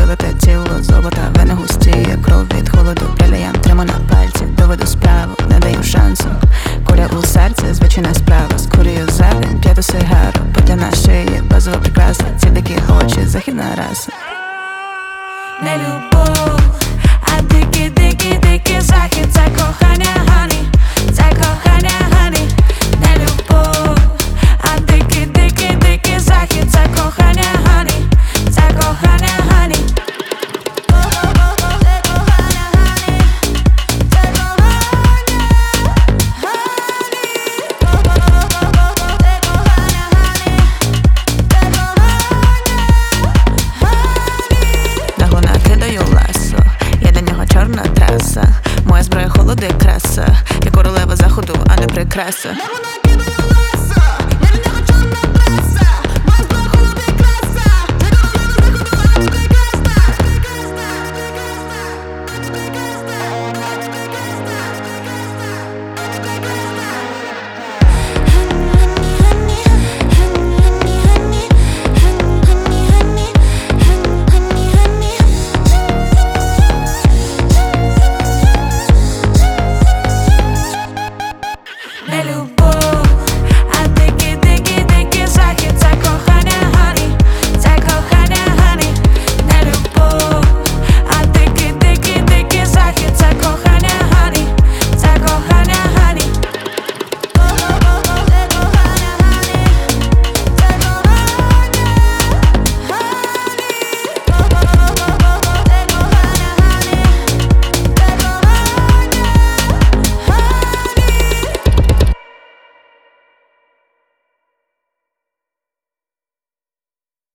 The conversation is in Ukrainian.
золоте тіло, золота, вени густі, кров від холоду, приліям триму на пальці, доведу справу, не даю шансу. Куля у серці, звичайна справа, скурюю зелень, п'яту сигару, петля на шиї, базова прикраса, ці дикі очі, західна раса. Не любов, а дикий захід, це кохання, хані, це кохання, хані. Не любов, а дикий захід, це кохання, хані, це кохання, хані. Чорна траса, моя зброя холоди краса, я королева заходу, а не прикраса.